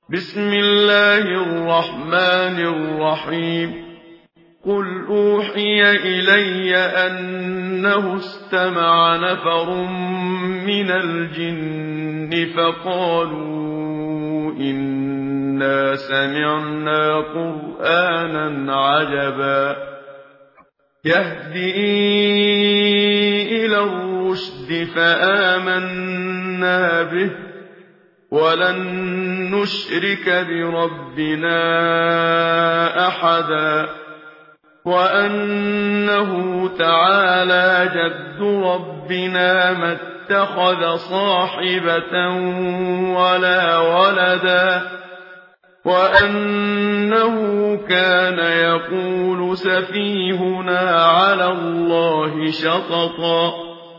بسم الله الرحمن الرحيم قل أوحي إلي أنه استمع نفر من الجن فقالوا إنا سمعنا قرآنا عجبا يهدي إلى الرشد فآمنا به ولن نشرك بربنا أحدا وأنه تعالى جد ربنا ما اتخذ صاحبة ولا ولدا وأنه كان يقول سفيهنا على الله شططا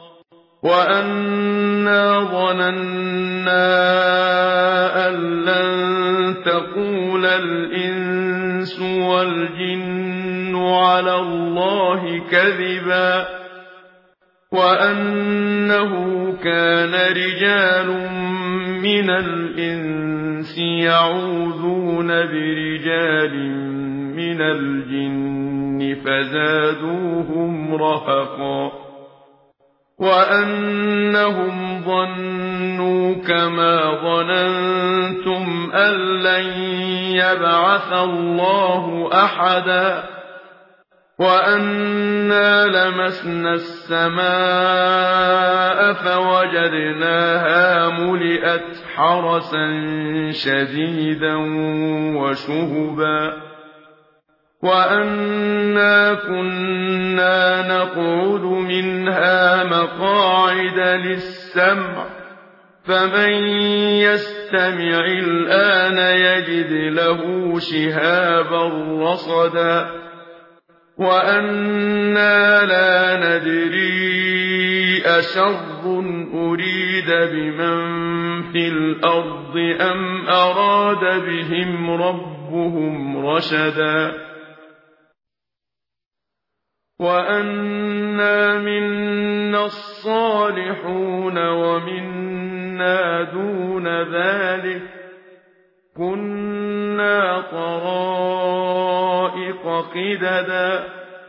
وأنا ظننا أن لن تقول الإنس والجن على الله كذبا وأنه كان رجال من الإنس يعوذون برجال من الجن فزادوهم رهقا وأنهم ظنوا كما ظننتم أن لن يبعث الله أحدا وأنا لمسنا السماء فوجدناها ملئت حرسا شديدا وشهبا وأنا كنا نقعد منها مقاعد للسمع فمن يستمع الآن يجد له شهابا رصدا وأنا لا ندري أشر أريد بمن في الأرض أم أراد بهم ربهم رشدا وأنا منا الصالحون ومنا دون ذلك كنا طرائق قددا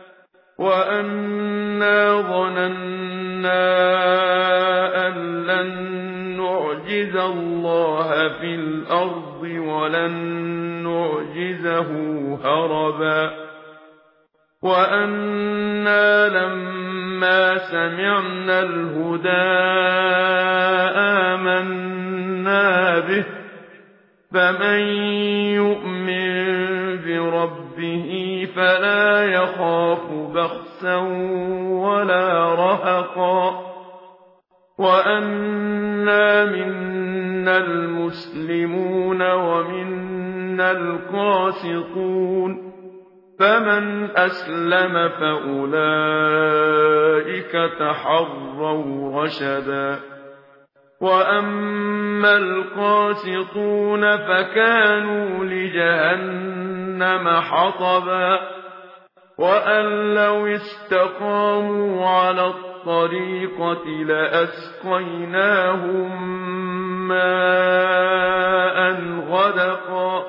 وأنا ظننا أن لن نعجز الله في الأرض ولن نعجزه هربا وأنا لما سمعنا الهدى آمنا به فمن يؤمن بربه فلا يخاف بخسا ولا رهقا وأنا منا المسلمون ومنا القاسطون فمن أسلم فأولئك تحروا رشدا وأما القاسطون فكانوا لجهنم حطبا وأن لو استقاموا على الطريقة لأسقيناهم ماء غدقا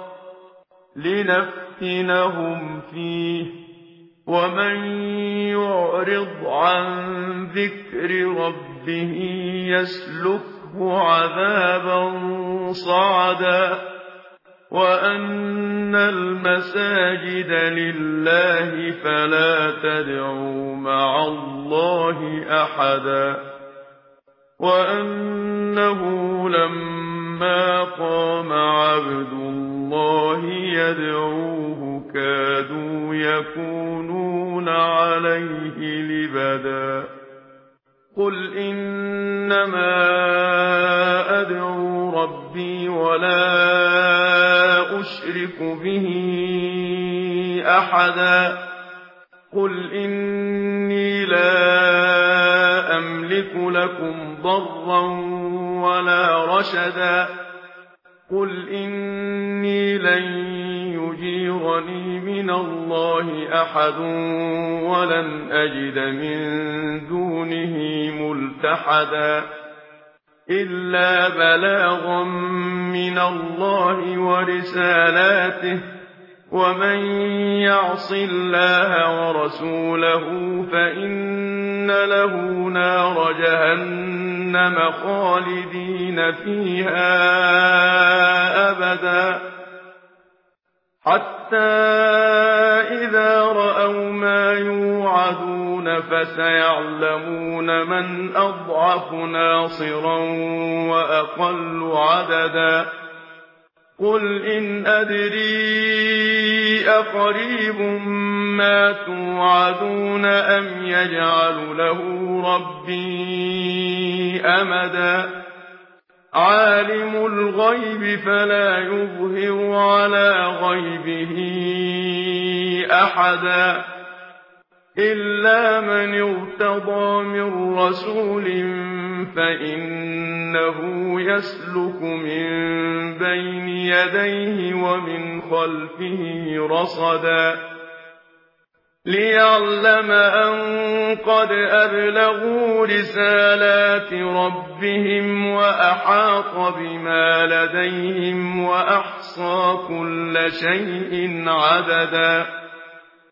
لنفتنهم فيه ومن يعرض عن ذكر ربه يسلكه عذابا صعدا وأن المساجد لله فلا تدعوا مع الله أحدا وأنه لما قام عبد الله يدعوه كادوا يكونون عليه لبدا قل إنما أدعو ربي ولا أشرك به أحدا قل إني لا أملك لكم ضرا ولا رشدا قل إني لن يجيرني من الله أحد ولن أجد من دونه ملتحدا إلا بلاغا من الله ورسالاته ومن يعص الله ورسوله فإن له نار جهنم خالدين فيها أبدا حتى إذا رأوا ما يوعدون فسيعلمون من أضعف ناصرا وأقل عددا قل إن أدري أقريب ما توعدون أم يجعل له ربي أمدا عالم الغيب فلا يظهر على غيبه أحدا إلا من ارتضى من رسول فإنه يسلك من بين يديه ومن خلفه رصدا ليعلم أن قد أبلغوا رسالات ربهم وأحاط بما لديهم وأحصى كل شيء عددا